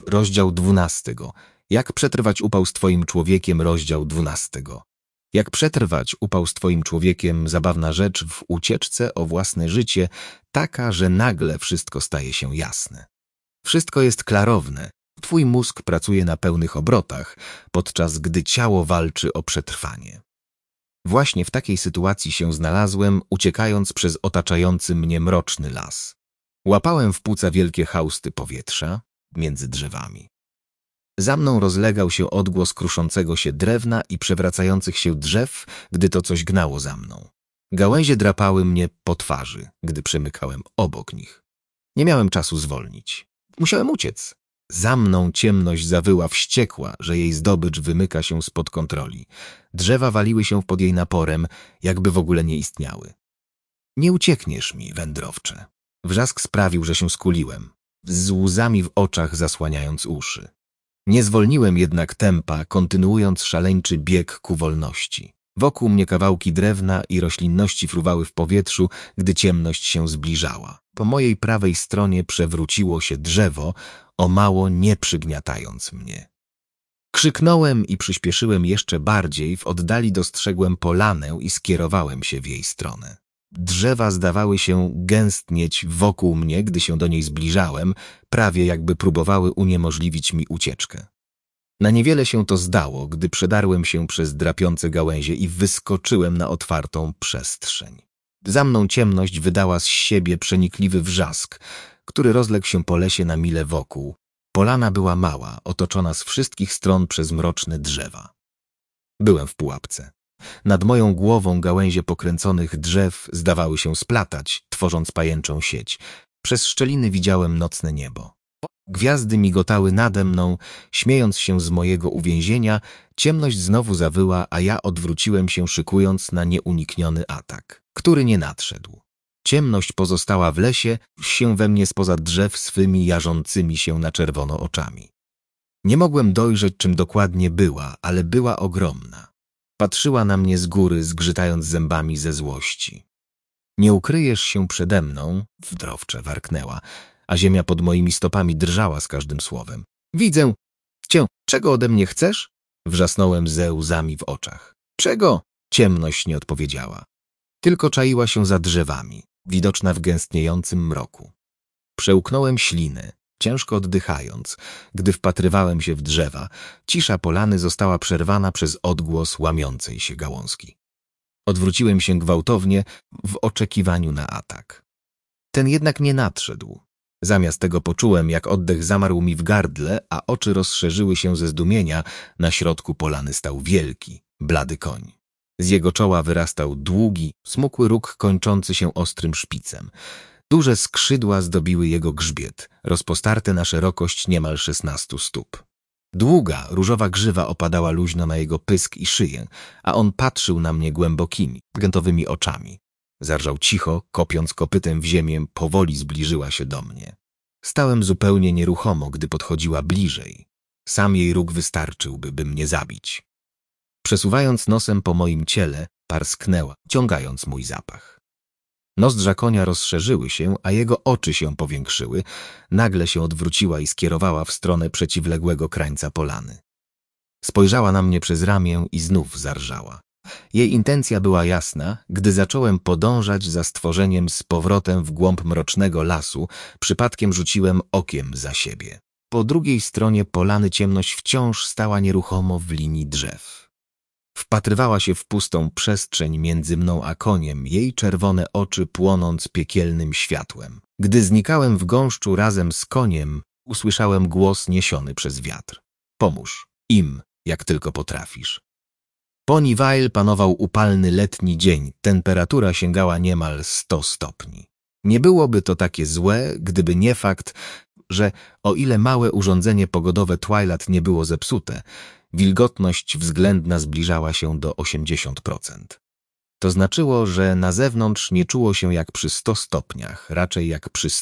rozdział 12. Jak przetrwać upał z twoim człowiekiem, rozdział 12. Jak przetrwać upał z twoim człowiekiem, zabawna rzecz w ucieczce o własne życie, taka, że nagle wszystko staje się jasne. Wszystko jest klarowne. Twój mózg pracuje na pełnych obrotach, podczas gdy ciało walczy o przetrwanie. Właśnie w takiej sytuacji się znalazłem, uciekając przez otaczający mnie mroczny las. Łapałem w płuca wielkie hausty powietrza między drzewami. Za mną rozlegał się odgłos kruszącego się drewna i przewracających się drzew, gdy to coś gnało za mną. Gałęzie drapały mnie po twarzy, gdy przemykałem obok nich. Nie miałem czasu zwolnić. Musiałem uciec. Za mną ciemność zawyła wściekła, że jej zdobycz wymyka się spod kontroli. Drzewa waliły się pod jej naporem, jakby w ogóle nie istniały. Nie uciekniesz mi, wędrowcze. Wrzask sprawił, że się skuliłem, z łzami w oczach zasłaniając uszy. Nie zwolniłem jednak tempa, kontynuując szaleńczy bieg ku wolności. Wokół mnie kawałki drewna i roślinności fruwały w powietrzu, gdy ciemność się zbliżała. Po mojej prawej stronie przewróciło się drzewo, o mało nie przygniatając mnie. Krzyknąłem i przyspieszyłem jeszcze bardziej, w oddali dostrzegłem polanę i skierowałem się w jej stronę. Drzewa zdawały się gęstnieć wokół mnie, gdy się do niej zbliżałem, prawie jakby próbowały uniemożliwić mi ucieczkę. Na niewiele się to zdało, gdy przedarłem się przez drapiące gałęzie i wyskoczyłem na otwartą przestrzeń. Za mną ciemność wydała z siebie przenikliwy wrzask, który rozległ się po lesie na mile wokół. Polana była mała, otoczona z wszystkich stron przez mroczne drzewa. Byłem w pułapce. Nad moją głową gałęzie pokręconych drzew zdawały się splatać, tworząc pajęczą sieć. Przez szczeliny widziałem nocne niebo. Gwiazdy migotały nade mną, śmiejąc się z mojego uwięzienia, ciemność znowu zawyła, a ja odwróciłem się, szykując na nieunikniony atak, który nie nadszedł. Ciemność pozostała w lesie, się we mnie spoza drzew swymi jarzącymi się na czerwono oczami. Nie mogłem dojrzeć, czym dokładnie była, ale była ogromna. Patrzyła na mnie z góry, zgrzytając zębami ze złości. Nie ukryjesz się przede mną, wdrowcze warknęła, a ziemia pod moimi stopami drżała z każdym słowem. Widzę cię. Czego ode mnie chcesz? Wrzasnąłem ze łzami w oczach. Czego? Ciemność nie odpowiedziała. Tylko czaiła się za drzewami, widoczna w gęstniejącym mroku. Przełknąłem ślinę, ciężko oddychając. Gdy wpatrywałem się w drzewa, cisza polany została przerwana przez odgłos łamiącej się gałązki. Odwróciłem się gwałtownie w oczekiwaniu na atak. Ten jednak nie nadszedł. Zamiast tego poczułem, jak oddech zamarł mi w gardle, a oczy rozszerzyły się ze zdumienia. Na środku polany stał wielki, blady koń. Z jego czoła wyrastał długi, smukły róg kończący się ostrym szpicem. Duże skrzydła zdobiły jego grzbiet, rozpostarte na szerokość niemal 16 stóp. Długa, różowa grzywa opadała luźno na jego pysk i szyję, a on patrzył na mnie głębokimi, gętowymi oczami. Zarżał cicho, kopiąc kopytem w ziemię, powoli zbliżyła się do mnie. Stałem zupełnie nieruchomo, gdy podchodziła bliżej. Sam jej róg wystarczyłby, by mnie zabić. Przesuwając nosem po moim ciele, parsknęła, ciągając mój zapach. Nozdrza konia rozszerzyły się, a jego oczy się powiększyły. Nagle się odwróciła i skierowała w stronę przeciwległego krańca polany. Spojrzała na mnie przez ramię i znów zarżała. Jej intencja była jasna, gdy zacząłem podążać za stworzeniem z powrotem w głąb mrocznego lasu, przypadkiem rzuciłem okiem za siebie. Po drugiej stronie polany ciemność wciąż stała nieruchomo w linii drzew. Wpatrywała się w pustą przestrzeń między mną a koniem, jej czerwone oczy płonąc piekielnym światłem. Gdy znikałem w gąszczu razem z koniem, usłyszałem głos niesiony przez wiatr. Pomóż im, jak tylko potrafisz. Ponyville panował upalny letni dzień, temperatura sięgała niemal 100 stopni. Nie byłoby to takie złe, gdyby nie fakt, że o ile małe urządzenie pogodowe Twilight nie było zepsute, wilgotność względna zbliżała się do 80%. To znaczyło, że na zewnątrz nie czuło się jak przy 100 stopniach, raczej jak przy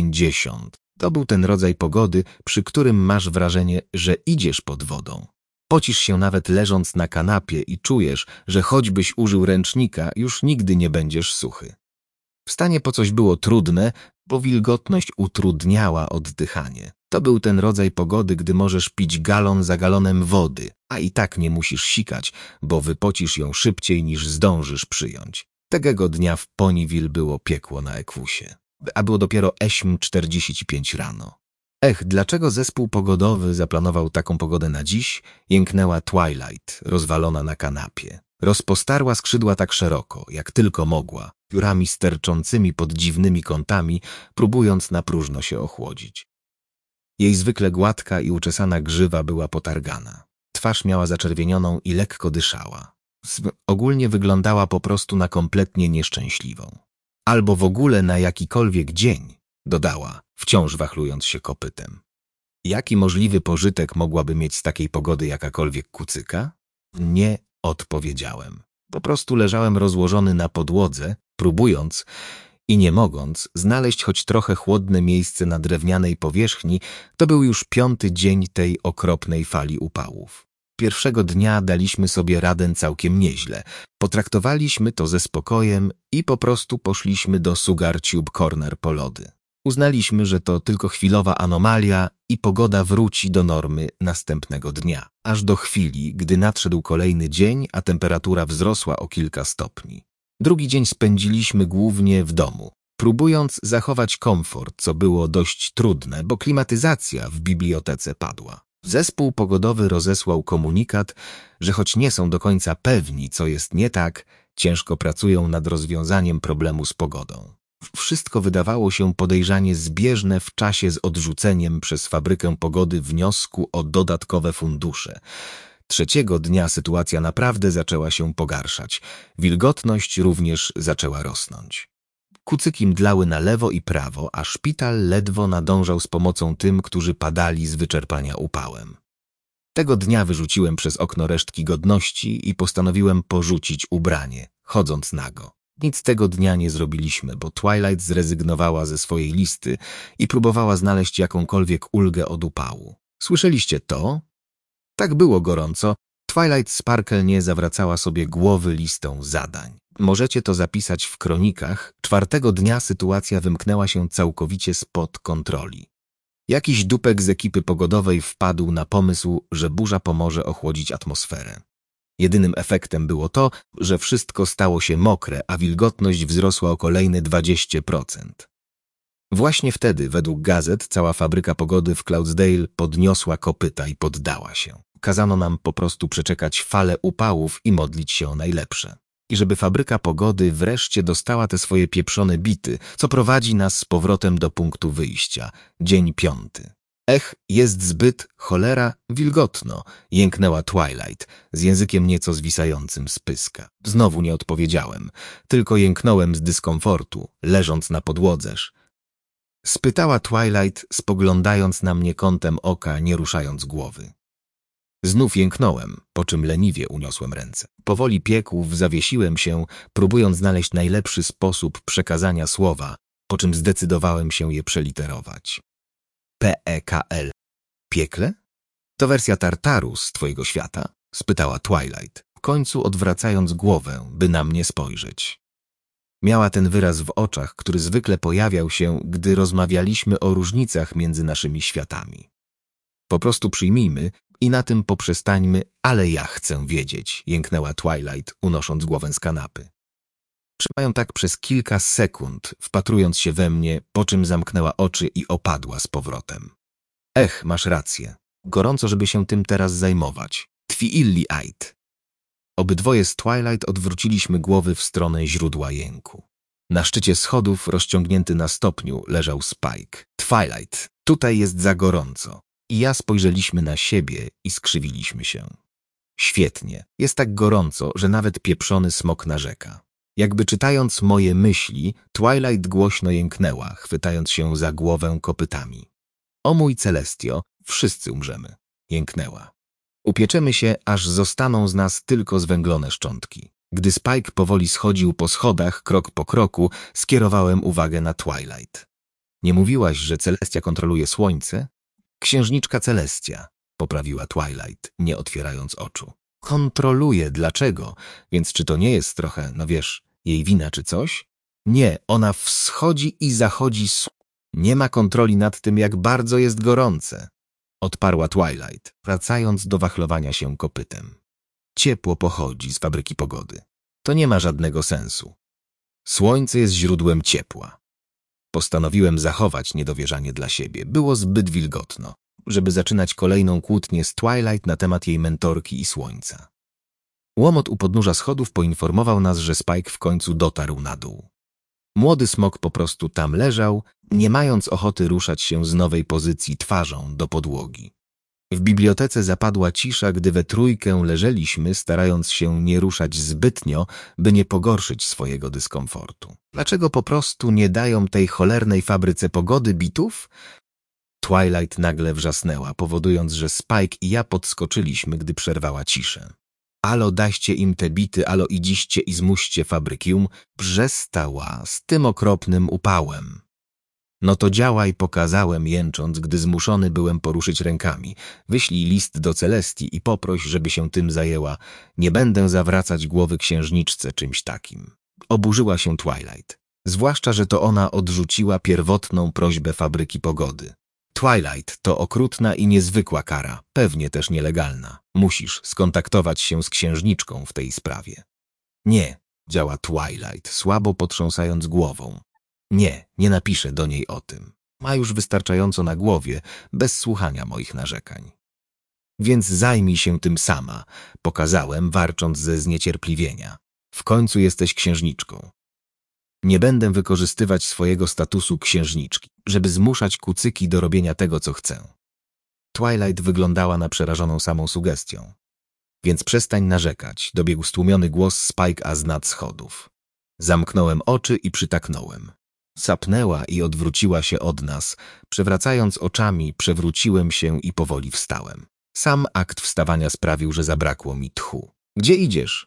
150. To był ten rodzaj pogody, przy którym masz wrażenie, że idziesz pod wodą. Pocisz się nawet leżąc na kanapie i czujesz, że choćbyś użył ręcznika, już nigdy nie będziesz suchy. Wstanie po coś było trudne, bo wilgotność utrudniała oddychanie. To był ten rodzaj pogody, gdy możesz pić galon za galonem wody, a i tak nie musisz sikać, bo wypocisz ją szybciej niż zdążysz przyjąć. Tego dnia w Ponyville było piekło na Ekwusie, a było dopiero 8:45 rano. Dlaczego zespół pogodowy zaplanował taką pogodę na dziś? Jęknęła Twilight, rozwalona na kanapie. Rozpostarła skrzydła tak szeroko, jak tylko mogła, piórami sterczącymi pod dziwnymi kątami, próbując na próżno się ochłodzić. Jej zwykle gładka i uczesana grzywa była potargana. Twarz miała zaczerwienioną i lekko dyszała. Ogólnie wyglądała po prostu na kompletnie nieszczęśliwą. Albo w ogóle na jakikolwiek dzień, dodała, wciąż wachlując się kopytem. Jaki możliwy pożytek mogłaby mieć z takiej pogody jakakolwiek kucyka? Nie odpowiedziałem. Po prostu leżałem rozłożony na podłodze, próbując i nie mogąc znaleźć choć trochę chłodne miejsce na drewnianej powierzchni. To był już 5. dzień tej okropnej fali upałów. Pierwszego dnia daliśmy sobie radę całkiem nieźle. Potraktowaliśmy to ze spokojem i po prostu poszliśmy do Sugar Tube Corner po lody. Uznaliśmy, że to tylko chwilowa anomalia i pogoda wróci do normy następnego dnia. Aż do chwili, gdy nadszedł kolejny dzień, a temperatura wzrosła o kilka stopni. Drugi dzień spędziliśmy głównie w domu, próbując zachować komfort, co było dość trudne, bo klimatyzacja w bibliotece padła. Zespół pogodowy rozesłał komunikat, że choć nie są do końca pewni, co jest nie tak, ciężko pracują nad rozwiązaniem problemu z pogodą. Wszystko wydawało się podejrzanie zbieżne w czasie z odrzuceniem przez fabrykę pogody wniosku o dodatkowe fundusze. Trzeciego dnia sytuacja naprawdę zaczęła się pogarszać. Wilgotność również zaczęła rosnąć. Kucyki mdlały na lewo i prawo, a szpital ledwo nadążał z pomocą tym, którzy padali z wyczerpania upałem. Tego dnia wyrzuciłem przez okno resztki godności i postanowiłem porzucić ubranie, chodząc nago. Nic tego dnia nie zrobiliśmy, bo Twilight zrezygnowała ze swojej listy i próbowała znaleźć jakąkolwiek ulgę od upału. Słyszeliście to? Tak było gorąco. Twilight Sparkle nie zawracała sobie głowy listą zadań. Możecie to zapisać w kronikach. 4. dnia sytuacja wymknęła się całkowicie spod kontroli. Jakiś dupek z ekipy pogodowej wpadł na pomysł, że burza pomoże ochłodzić atmosferę. Jedynym efektem było to, że wszystko stało się mokre, a wilgotność wzrosła o kolejne 20%. Właśnie wtedy, według gazet, cała fabryka pogody w Cloudsdale podniosła kopyta i poddała się. Kazano nam po prostu przeczekać falę upałów i modlić się o najlepsze. I żeby fabryka pogody wreszcie dostała te swoje pieprzone bity, co prowadzi nas z powrotem do punktu wyjścia. Dzień 5. Jest zbyt, cholera, wilgotno, jęknęła Twilight, z językiem nieco zwisającym z pyska. Znowu nie odpowiedziałem, tylko jęknąłem z dyskomfortu, leżąc na podłodzeż. Spytała Twilight, spoglądając na mnie kątem oka, nie ruszając głowy. Znów jęknąłem, po czym leniwie uniosłem ręce. Powoli piekłów zawiesiłem się, próbując znaleźć najlepszy sposób przekazania słowa, po czym zdecydowałem się je przeliterować. P-E-K-L. Piekle? To wersja Tartaru z twojego świata? Spytała Twilight, w końcu odwracając głowę, by na mnie spojrzeć. Miała ten wyraz w oczach, który zwykle pojawiał się, gdy rozmawialiśmy o różnicach między naszymi światami. Po prostu przyjmijmy i na tym poprzestańmy, ale ja chcę wiedzieć, jęknęła Twilight, unosząc głowę z kanapy. Trzymając tak przez kilka sekund, wpatrując się we mnie, po czym zamknęła oczy i opadła z powrotem. Masz rację. Gorąco, żeby się tym teraz zajmować. Twi-illi ait. Obydwoje z Twilight odwróciliśmy głowy w stronę źródła jęku. Na szczycie schodów, rozciągnięty na stopniu, leżał Spike. Twilight, tutaj jest za gorąco. I ja spojrzeliśmy na siebie i skrzywiliśmy się. Świetnie. Jest tak gorąco, że nawet pieprzony smok narzeka. Jakby czytając moje myśli, Twilight głośno jęknęła, chwytając się za głowę kopytami. O mój Celestio, wszyscy umrzemy. Jęknęła. Upieczemy się, aż zostaną z nas tylko zwęglone szczątki. Gdy Spike powoli schodził po schodach, krok po kroku, skierowałem uwagę na Twilight. Nie mówiłaś, że Celestia kontroluje słońce? Księżniczka Celestia, poprawiła Twilight, nie otwierając oczu. Kontroluje, dlaczego? Więc czy to nie jest trochę, no wiesz, jej wina czy coś? Nie, ona wschodzi i zachodzi Nie ma kontroli nad tym, jak bardzo jest gorące, odparła Twilight, wracając do wachlowania się kopytem. Ciepło pochodzi z fabryki pogody. To nie ma żadnego sensu. Słońce jest źródłem ciepła. Postanowiłem zachować niedowierzanie dla siebie. Było zbyt wilgotno, żeby zaczynać kolejną kłótnię z Twilight na temat jej mentorki i słońca. Łomot u podnóża schodów poinformował nas, że Spike w końcu dotarł na dół. Młody smok po prostu tam leżał, nie mając ochoty ruszać się z nowej pozycji twarzą do podłogi. W bibliotece zapadła cisza, gdy we trójkę leżeliśmy, starając się nie ruszać zbytnio, by nie pogorszyć swojego dyskomfortu. Dlaczego po prostu nie dają tej cholernej fabryce pogody bitów? Twilight nagle wrzasnęła, powodując, że Spike i ja podskoczyliśmy, gdy przerwała ciszę. Alo, daście im te bity, alo idziście i zmuście fabrykium, przestała z tym okropnym upałem. No to działaj, pokazałem, jęcząc, gdy zmuszony byłem poruszyć rękami. Wyślij list do Celestii i poproś, żeby się tym zajęła. Nie będę zawracać głowy księżniczce czymś takim. Oburzyła się Twilight. Zwłaszcza, że to ona odrzuciła pierwotną prośbę fabryki pogody. Twilight to okrutna i niezwykła kara, pewnie też nielegalna. Musisz skontaktować się z księżniczką w tej sprawie. Nie, działa Twilight, słabo potrząsając głową. Nie napiszę do niej o tym. Ma już wystarczająco na głowie, bez słuchania moich narzekań. Więc zajmij się tym sama, pokazałem, warcząc ze zniecierpliwienia. W końcu jesteś księżniczką. Nie będę wykorzystywać swojego statusu księżniczki, żeby zmuszać kucyki do robienia tego, co chcę. Twilight wyglądała na przerażoną samą sugestią. Więc przestań narzekać, dobiegł stłumiony głos Spike'a z nad schodów. Zamknąłem oczy i przytaknąłem. Sapnęła i odwróciła się od nas. Przewracając oczami, przewróciłem się i powoli wstałem. Sam akt wstawania sprawił, że zabrakło mi tchu. Gdzie idziesz?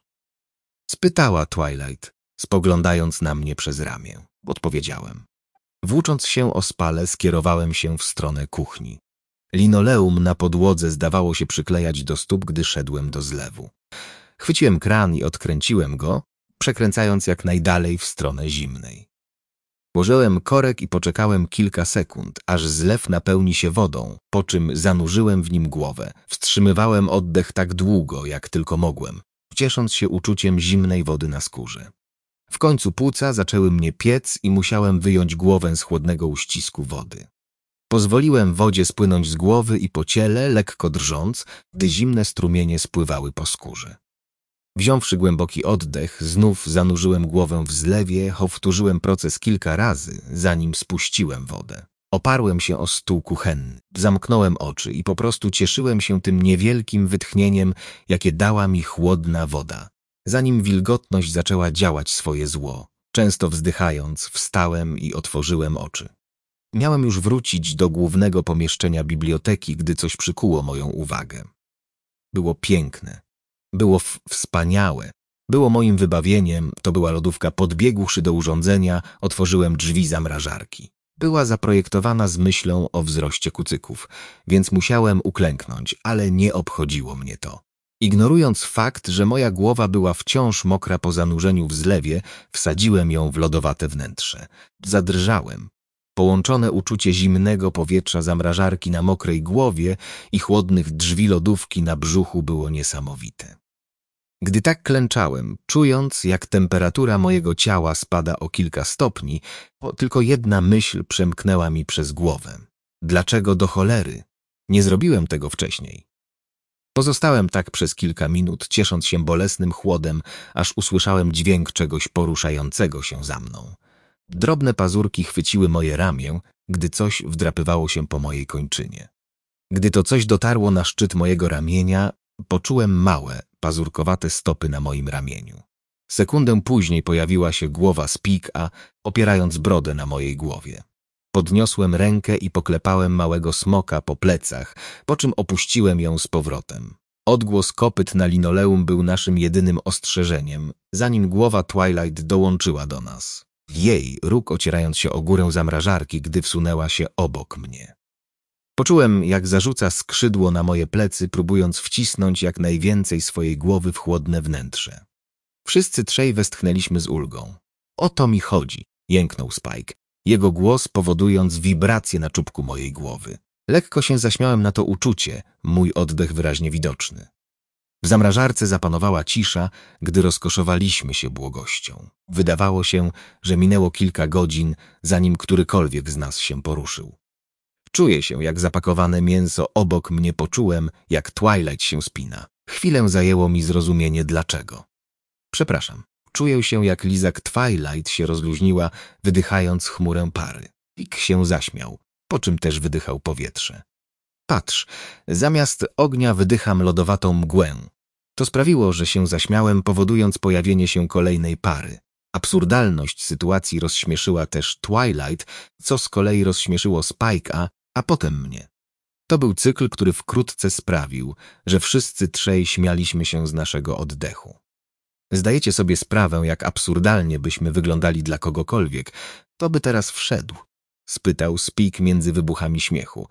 Spytała Twilight, spoglądając na mnie przez ramię. Odpowiedziałem. Włócząc się ospale, skierowałem się w stronę kuchni. Linoleum na podłodze zdawało się przyklejać do stóp, gdy szedłem do zlewu. Chwyciłem kran i odkręciłem go, przekręcając jak najdalej w stronę zimnej. Włożyłem korek i poczekałem kilka sekund, aż zlew napełni się wodą, po czym zanurzyłem w nim głowę. Wstrzymywałem oddech tak długo, jak tylko mogłem, ciesząc się uczuciem zimnej wody na skórze. W końcu płuca zaczęły mnie piec i musiałem wyjąć głowę z chłodnego uścisku wody. Pozwoliłem wodzie spłynąć z głowy i po ciele, lekko drżąc, gdy zimne strumienie spływały po skórze. Wziąwszy głęboki oddech, znów zanurzyłem głowę w zlewie, powtórzyłem proces kilka razy, zanim spuściłem wodę. Oparłem się o stół kuchenny, zamknąłem oczy i po prostu cieszyłem się tym niewielkim wytchnieniem, jakie dała mi chłodna woda. Zanim wilgotność zaczęła działać swoje zło, często wzdychając, wstałem i otworzyłem oczy. Miałem już wrócić do głównego pomieszczenia biblioteki, gdy coś przykuło moją uwagę. Było piękne. Było wspaniałe. Było moim wybawieniem, to była lodówka. Podbiegłszy do urządzenia, otworzyłem drzwi zamrażarki. Była zaprojektowana z myślą o wzroście kucyków, więc musiałem uklęknąć, ale nie obchodziło mnie to. Ignorując fakt, że moja głowa była wciąż mokra po zanurzeniu w zlewie, wsadziłem ją w lodowate wnętrze. Zadrżałem. Połączone uczucie zimnego powietrza zamrażarki na mokrej głowie i chłodnych drzwi lodówki na brzuchu było niesamowite. Gdy tak klęczałem, czując, jak temperatura mojego ciała spada o kilka stopni, tylko jedna myśl przemknęła mi przez głowę. Dlaczego do cholery? Nie zrobiłem tego wcześniej. Pozostałem tak przez kilka minut, ciesząc się bolesnym chłodem, aż usłyszałem dźwięk czegoś poruszającego się za mną. Drobne pazurki chwyciły moje ramię, gdy coś wdrapywało się po mojej kończynie. Gdy to coś dotarło na szczyt mojego ramienia, poczułem małe, pazurkowate stopy na moim ramieniu. Sekundę później pojawiła się głowa Spike'a, opierając brodę na mojej głowie. Podniosłem rękę i poklepałem małego smoka po plecach, po czym opuściłem ją z powrotem. Odgłos kopyt na linoleum był naszym jedynym ostrzeżeniem, zanim głowa Twilight dołączyła do nas. Jej róg ocierając się o górę zamrażarki, gdy wsunęła się obok mnie. Poczułem, jak zarzuca skrzydło na moje plecy, próbując wcisnąć jak najwięcej swojej głowy w chłodne wnętrze. Wszyscy trzej westchnęliśmy z ulgą. O to mi chodzi, jęknął Spike. jego głos powodując wibrację na czubku mojej głowy. Lekko się zaśmiałem na to uczucie, mój oddech wyraźnie widoczny. W zamrażarce zapanowała cisza, gdy rozkoszowaliśmy się błogością. Wydawało się, że minęło kilka godzin, zanim którykolwiek z nas się poruszył. Czuję się jak zapakowane mięso obok mnie, poczułem, jak Twilight się spina. Chwilę zajęło mi zrozumienie dlaczego. Przepraszam. Czuję się jak lizak Twilight się rozluźniła, wydychając chmurę pary. Pik się zaśmiał, po czym też wydychał powietrze. Patrz, zamiast ognia wydycham lodowatą mgłę. To sprawiło, że się zaśmiałem, powodując pojawienie się kolejnej pary. Absurdalność sytuacji rozśmieszyła też Twilight, co z kolei rozśmieszyło Spike'a, a potem mnie. To był cykl, który wkrótce sprawił, że wszyscy trzej śmialiśmy się z naszego oddechu. Zdajecie sobie sprawę, jak absurdalnie byśmy wyglądali dla kogokolwiek. To by teraz wszedł? Spytał Spike między wybuchami śmiechu.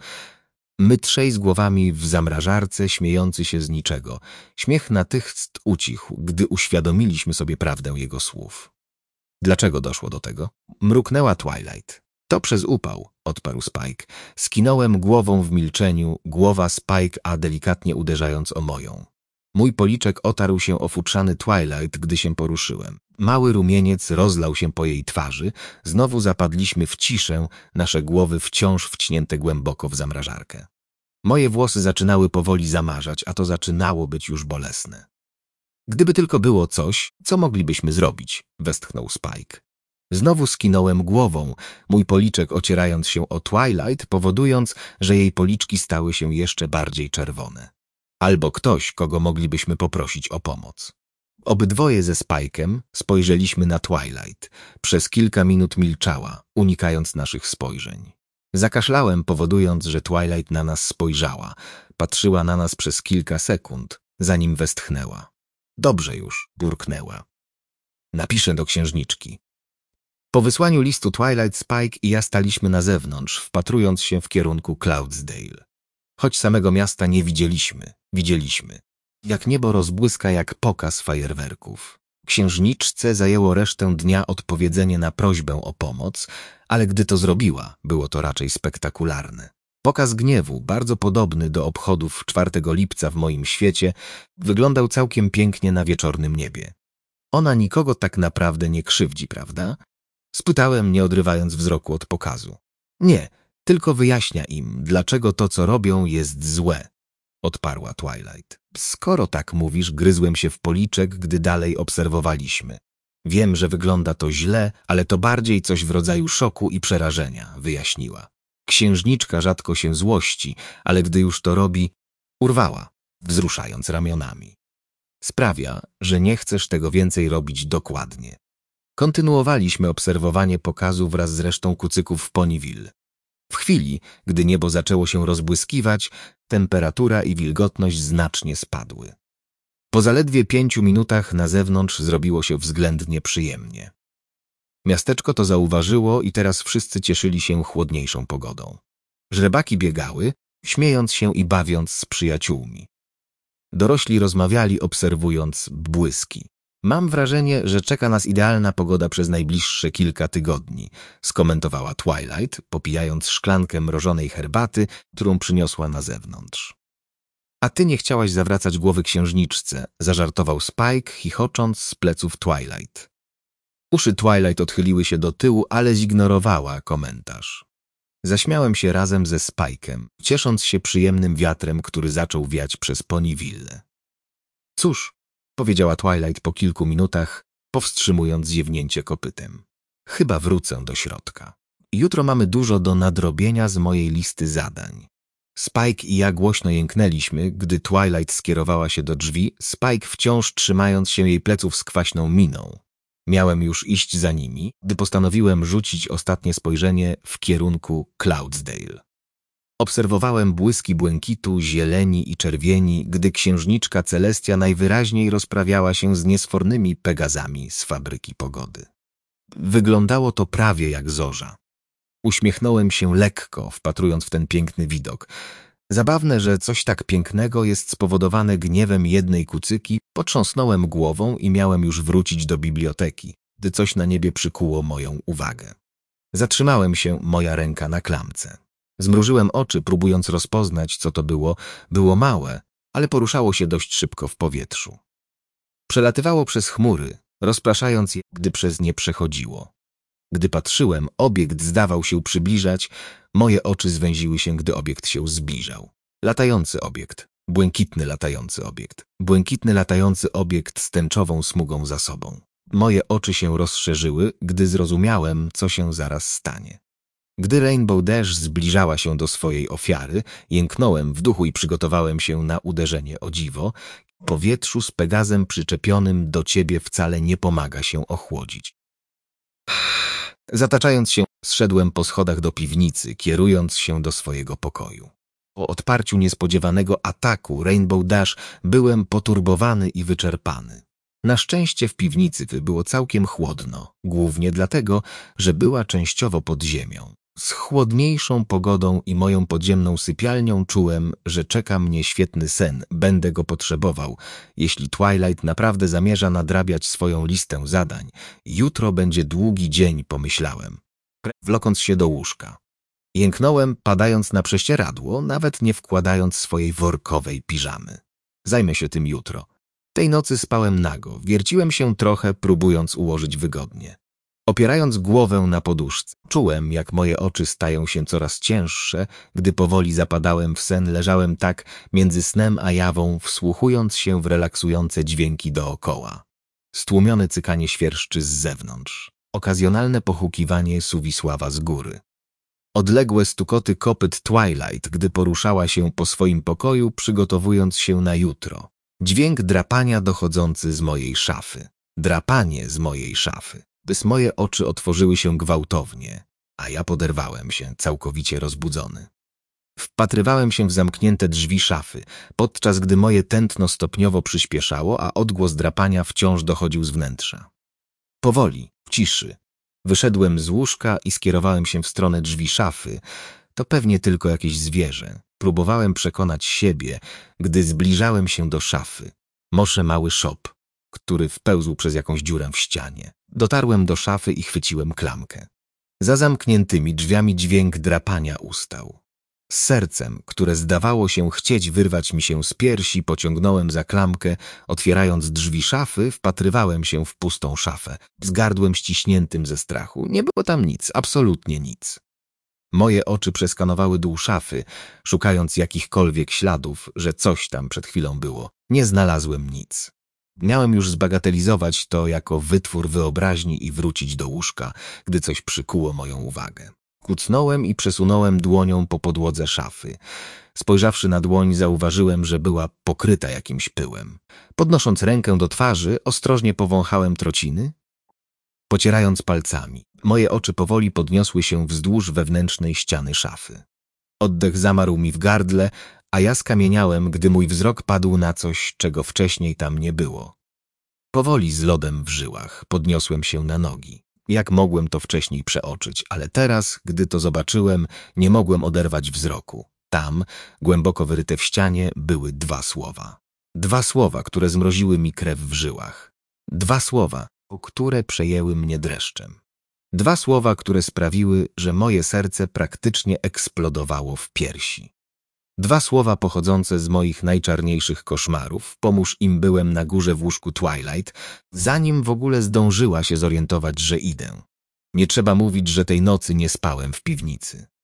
My trzej z głowami w zamrażarce, śmiejący się z niczego. Śmiech natychmiast ucichł, gdy uświadomiliśmy sobie prawdę jego słów. Dlaczego doszło do tego? Mruknęła Twilight. To przez upał, odparł Spike. Skinąłem głową w milczeniu, głowa Spike'a delikatnie uderzając o moją. Mój policzek otarł się o futrzany Twilight, gdy się poruszyłem. Mały rumieniec rozlał się po jej twarzy. Znowu zapadliśmy w ciszę, nasze głowy wciąż wciśnięte głęboko w zamrażarkę. Moje włosy zaczynały powoli zamarzać, a to zaczynało być już bolesne. Gdyby tylko było coś, co moglibyśmy zrobić, westchnął Spike. Znowu skinąłem głową, mój policzek ocierając się o Twilight, powodując, że jej policzki stały się jeszcze bardziej czerwone. Albo ktoś, kogo moglibyśmy poprosić o pomoc. Obydwoje ze Spike'em spojrzeliśmy na Twilight. Przez kilka minut milczała, unikając naszych spojrzeń. Zakaszlałem, powodując, że Twilight na nas spojrzała. Patrzyła na nas przez kilka sekund, zanim westchnęła. Dobrze już, burknęła. Napiszę do księżniczki. Po wysłaniu listu Twilight, Spike i ja staliśmy na zewnątrz, wpatrując się w kierunku Cloudsdale. Choć samego miasta nie widzieliśmy, jak niebo rozbłyska jak pokaz fajerwerków. Księżniczce zajęło resztę dnia odpowiedzenie na prośbę o pomoc, ale gdy to zrobiła, było to raczej spektakularne. Pokaz gniewu, bardzo podobny do obchodów 4 lipca w moim świecie, wyglądał całkiem pięknie na wieczornym niebie. Ona nikogo tak naprawdę nie krzywdzi, prawda? Spytałem, nie odrywając wzroku od pokazu. Nie, tylko wyjaśnia im, dlaczego to, co robią, jest złe, odparła Twilight. Skoro tak mówisz, gryzłem się w policzek, gdy dalej obserwowaliśmy. Wiem, że wygląda to źle, ale to bardziej coś w rodzaju szoku i przerażenia, wyjaśniła. Księżniczka rzadko się złości, ale gdy już to robi, urwała, wzruszając ramionami. Sprawia, że nie chcesz tego więcej robić dokładnie. Kontynuowaliśmy obserwowanie pokazu wraz z resztą kucyków w Ponyville. W chwili, gdy niebo zaczęło się rozbłyskiwać, temperatura i wilgotność znacznie spadły. Po zaledwie 5 minutach na zewnątrz zrobiło się względnie przyjemnie. Miasteczko to zauważyło i teraz wszyscy cieszyli się chłodniejszą pogodą. Żrebaki biegały, śmiejąc się i bawiąc z przyjaciółmi. Dorośli rozmawiali, obserwując błyski. Mam wrażenie, że czeka nas idealna pogoda przez najbliższe kilka tygodni, skomentowała Twilight, popijając szklankę mrożonej herbaty, którą przyniosła na zewnątrz. A ty nie chciałaś zawracać głowy księżniczce, zażartował Spike, chichocząc z pleców Twilight. Uszy Twilight odchyliły się do tyłu, ale zignorowała komentarz. Zaśmiałem się razem ze Spike'em, ciesząc się przyjemnym wiatrem, który zaczął wiać przez Ponyville. Cóż, powiedziała Twilight po kilku minutach, powstrzymując ziewnięcie kopytem. Chyba wrócę do środka. Jutro mamy dużo do nadrobienia z mojej listy zadań. Spike i ja głośno jęknęliśmy, gdy Twilight skierowała się do drzwi, Spike wciąż trzymając się jej pleców z kwaśną miną. Miałem już iść za nimi, gdy postanowiłem rzucić ostatnie spojrzenie w kierunku Cloudsdale. Obserwowałem błyski błękitu, zieleni i czerwieni, gdy księżniczka Celestia najwyraźniej rozprawiała się z niesfornymi pegazami z fabryki pogody. Wyglądało to prawie jak zorza. Uśmiechnąłem się lekko, wpatrując w ten piękny widok. Zabawne, że coś tak pięknego jest spowodowane gniewem jednej kucyki, potrząsnąłem głową i miałem już wrócić do biblioteki, gdy coś na niebie przykuło moją uwagę. Zatrzymałem się, moja ręka na klamce. Zmrużyłem oczy, próbując rozpoznać, co to było. Było małe, ale poruszało się dość szybko w powietrzu. Przelatywało przez chmury, rozpraszając je, gdy przez nie przechodziło. Gdy patrzyłem, obiekt zdawał się przybliżać, moje oczy zwęziły się, gdy obiekt się zbliżał. Latający obiekt, błękitny latający obiekt, błękitny latający obiekt z tęczową smugą za sobą. Moje oczy się rozszerzyły, gdy zrozumiałem, co się zaraz stanie. Gdy Rainbow Dash zbliżała się do swojej ofiary, jęknąłem w duchu i przygotowałem się na uderzenie o dziwo. W powietrzu z Pegazem przyczepionym do ciebie wcale nie pomaga się ochłodzić. Zataczając się, zszedłem po schodach do piwnicy, kierując się do swojego pokoju. Po odparciu niespodziewanego ataku Rainbow Dash byłem poturbowany i wyczerpany. Na szczęście w piwnicy było całkiem chłodno, głównie dlatego, że była częściowo pod ziemią. Z chłodniejszą pogodą i moją podziemną sypialnią czułem, że czeka mnie świetny sen, będę go potrzebował. Jeśli Twilight naprawdę zamierza nadrabiać swoją listę zadań, jutro będzie długi dzień, pomyślałem, wlokąc się do łóżka. Jęknąłem, padając na prześcieradło, nawet nie wkładając swojej workowej piżamy. Zajmę się tym jutro. Tej nocy spałem nago, wierciłem się trochę, próbując ułożyć wygodnie. Opierając głowę na poduszce, czułem, jak moje oczy stają się coraz cięższe. Gdy powoli zapadałem w sen, leżałem tak między snem a jawą, wsłuchując się w relaksujące dźwięki dookoła. Stłumione cykanie świerszczy z zewnątrz, okazjonalne pochukiwanie Suwisława z góry. Odległe stukoty kopyt Twilight, gdy poruszała się po swoim pokoju, przygotowując się na jutro. Dźwięk drapania dochodzący z mojej szafy. Drapanie z mojej szafy. Gdyż moje oczy otworzyły się gwałtownie, a ja poderwałem się, całkowicie rozbudzony. Wpatrywałem się w zamknięte drzwi szafy, podczas gdy moje tętno stopniowo przyspieszało, a odgłos drapania wciąż dochodził z wnętrza. Powoli, w ciszy, wyszedłem z łóżka i skierowałem się w stronę drzwi szafy. To pewnie tylko jakieś zwierzę. Próbowałem przekonać siebie, gdy zbliżałem się do szafy. Może mały szop, który wpełzł przez jakąś dziurę w ścianie. Dotarłem do szafy i chwyciłem klamkę. Za zamkniętymi drzwiami dźwięk drapania ustał. Z sercem, które zdawało się chcieć wyrwać mi się z piersi, pociągnąłem za klamkę. Otwierając drzwi szafy, wpatrywałem się w pustą szafę, z gardłem ściśniętym ze strachu. Nie było tam nic, absolutnie nic. Moje oczy przeskanowały dół szafy, szukając jakichkolwiek śladów, że coś tam przed chwilą było. Nie znalazłem nic. Miałem już zbagatelizować to jako wytwór wyobraźni i wrócić do łóżka, gdy coś przykuło moją uwagę. Kucnąłem i przesunąłem dłonią po podłodze szafy. Spojrzawszy na dłoń, zauważyłem, że była pokryta jakimś pyłem. Podnosząc rękę do twarzy, ostrożnie powąchałem trociny, pocierając palcami. Moje oczy powoli podniosły się wzdłuż wewnętrznej ściany szafy. Oddech zamarł mi w gardle, a ja skamieniałem, gdy mój wzrok padł na coś, czego wcześniej tam nie było. Powoli z lodem w żyłach podniosłem się na nogi. Jak mogłem to wcześniej przeoczyć, ale teraz, gdy to zobaczyłem, nie mogłem oderwać wzroku. Tam, głęboko wyryte w ścianie, były dwa słowa. Dwa słowa, które zmroziły mi krew w żyłach. Dwa słowa, które przejęły mnie dreszczem. Dwa słowa, które sprawiły, że moje serce praktycznie eksplodowało w piersi. Dwa słowa pochodzące z moich najczarniejszych koszmarów. Pomóż im byłem na górze w łóżku Twilight, zanim w ogóle zdążyła się zorientować, że idę. Nie trzeba mówić, że tej nocy nie spałem w piwnicy.